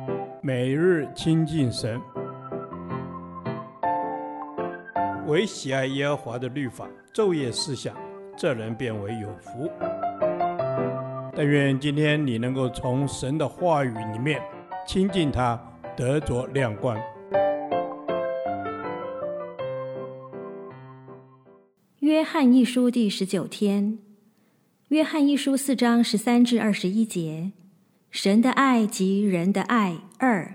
每日亲近神，唯喜爱耶和华的律法，昼夜思想，这人变为有福。但愿今天你能够从神的话语里面亲近他，得着亮光。 约翰一书第19天，约翰一书4章13至21节，神的爱及人的爱2。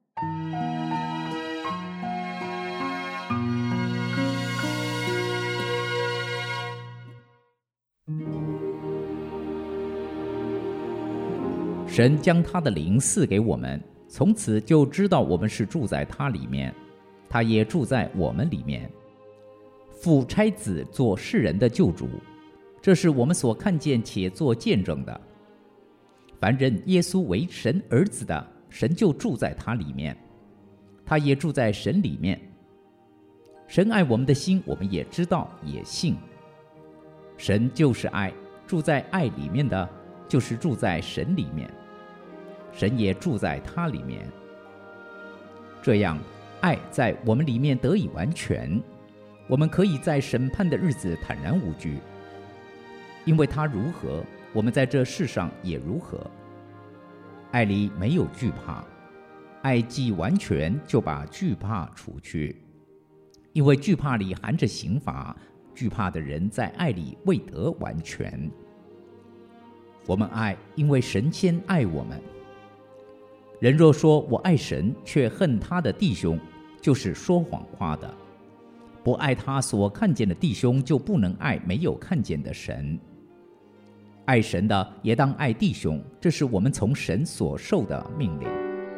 神将他的灵赐给我们，从此就知道我们是住在他里面，他也住在我们里面。父差子做世人的救主，这是我们所看见且做见证的。凡认耶稣为神儿子的，神就住在他里面，他也住在神里面。神爱我们的心，我们也知道也信。神就是爱，住在爱里面的，就是住在神里面，神也住在他里面。这样，爱在我们里面得以完全，我们可以在审判的日子坦然无惧，因为他如何，我们在这世上也如何。爱里没有惧怕，爱既完全，就把惧怕除去，因为惧怕里含着刑罚，惧怕的人在爱里未得完全。我们爱，因为神先爱我们。人若说我爱神，却恨他的弟兄，就是说谎话的。不爱他所看见的弟兄，就不能爱没有看见的神。爱神的也当爱弟兄，这是我们从神所受的命令。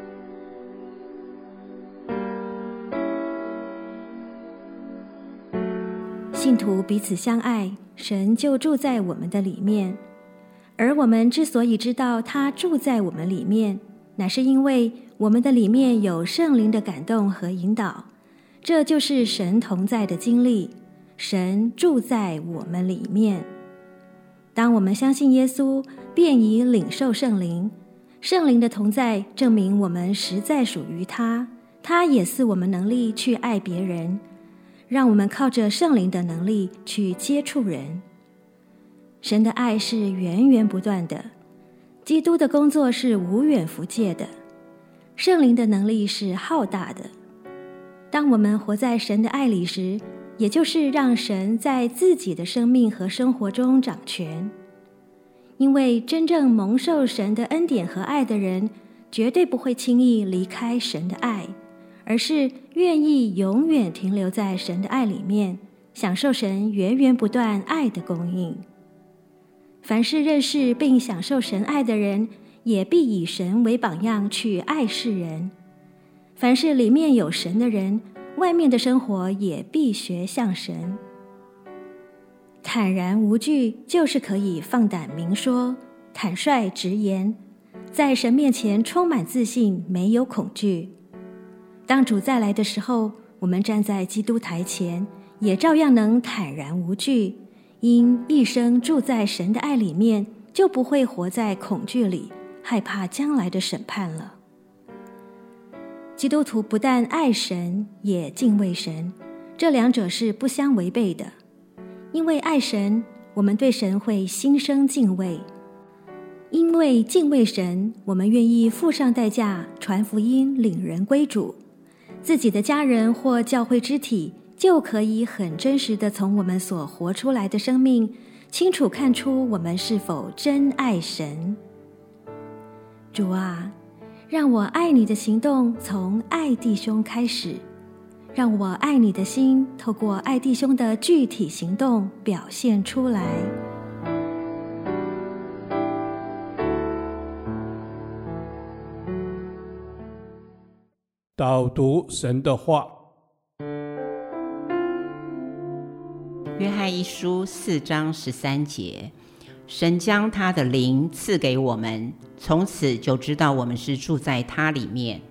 信徒彼此相爱，神就住在我们的里面。而我们之所以知道他住在我们里面，乃是因为我们的里面有圣灵的感动和引导，这就是神同在的经历，神住在我们里面。当我们相信耶稣，便已领受圣灵，圣灵的同在证明我们实在属于他，他也赐我们能力去爱别人，让我们靠着圣灵的能力去接触人。神的爱是源源不断的，基督的工作是无远弗届的，圣灵的能力是浩大的。当我们活在神的爱里时，也就是让神在自己的生命和生活中掌权。因为真正蒙受神的恩典和爱的人，绝对不会轻易离开神的爱，而是愿意永远停留在神的爱里面，享受神源源不断爱的供应。凡是认识并享受神爱的人，也必以神为榜样去爱世人。凡是里面有神的人，外面的生活也必学像神。坦然无惧，就是可以放胆明说，坦率直言，在神面前充满自信，没有恐惧。当主再来的时候，我们站在基督台前，也照样能坦然无惧，因一生住在神的爱里面，就不会活在恐惧里，害怕将来的审判了。基督徒不但爱神，也敬畏神，这两者是不相违背的。因为爱神，我们对神会心生敬畏；因为敬畏神，我们愿意付上代价传福音，领人归主。自己的家人或教会肢体，就可以很真实地从我们所活出来的生命，清楚看出我们是否真爱神。主啊，让我爱你的行动从爱弟兄开始，让我爱你的心透过爱弟兄的具体行动表现出来。 导读神的话。 约翰一书4章13节，神将他的灵赐给我们，从此就知道我们是住在他里面，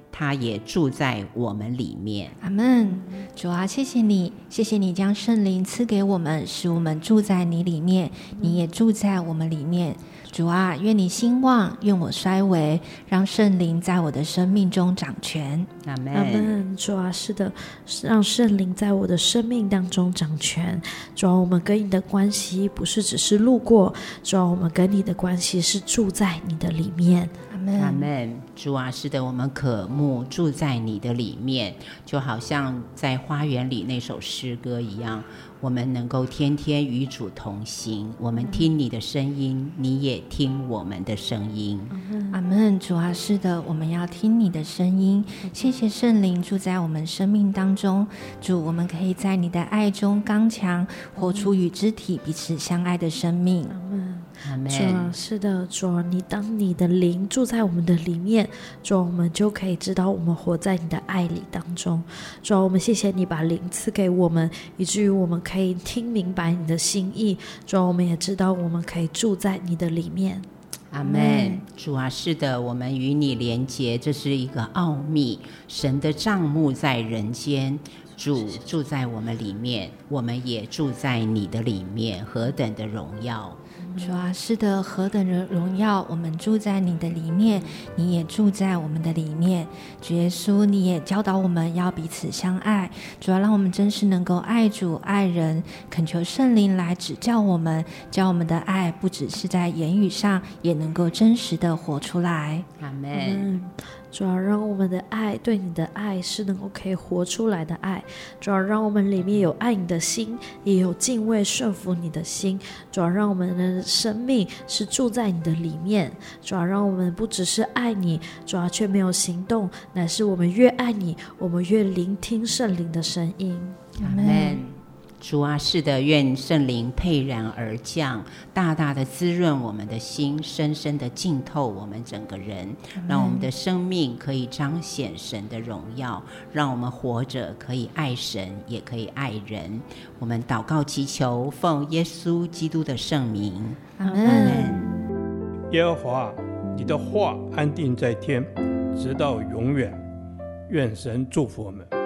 他也住在我们里面。 阿们。主啊，谢谢你，谢谢你将圣灵赐给我们，使我们住在你里面，你也住在我们里面。主啊，愿你兴旺，愿我衰微，让圣灵在我的生命中掌权。 阿们。 阿们。主啊，是的，让圣灵在我的生命当中掌权。主啊，我们跟你的关系不是只是路过，主啊，我们跟你的关系是住在你的里面。 阿们。主啊，是的，我们渴慕住在你的里面，就好像在花园里那首诗歌一样，我们能够天天与主同行，我们听你的声音，你也听我们的声音。 阿们。主啊，是的，我们要听你的声音。谢谢圣灵住在我们生命当中。主，我们可以在你的爱中刚强，活出与肢体彼此相爱的生命。 阿们。 主啊，是的，主啊，当你的灵住在我们的里面，主啊，我们就可以知道我们活在你的爱里当中。主啊，我们谢谢你把灵赐给我们，以至于我们可以听明白你的心意。主啊，我们也知道我们可以住在你的里面。 阿们。主啊，是的，我们与你连结，这是一个奥秘。神的帐幕在人间，主住在我们里面，我们也住在你的里面，何等的荣耀！ 主啊，是的，何等的荣耀！我们住在你的里面，你也住在我们的里面。主耶稣，你也教导我们要彼此相爱。主要让我们真是能够爱主爱人，恳求圣灵来指教我们，叫我们的爱不只是在言语上，也能够真实的活出来。 阿们。 主要让我们的爱，对你的爱是能够可以活出来的爱。主要让我们里面有爱你的心，也有敬畏顺服你的心。主要让我们的生命是住在你的里面。主要让我们不只是爱你，主要却没有行动，乃是我们越爱你，我们越聆听圣灵的声音。 阿们。主啊，是的，愿圣灵沛然而降，大大的滋润我们的心，深深的浸透我们整个人，让我们的生命可以彰显神的荣耀，让我们活着可以爱神，也可以爱人。我们祷告祈求，奉耶稣基督的圣名。 阿们。 耶和华，你的话安定在天，直到永远。愿神祝福我们。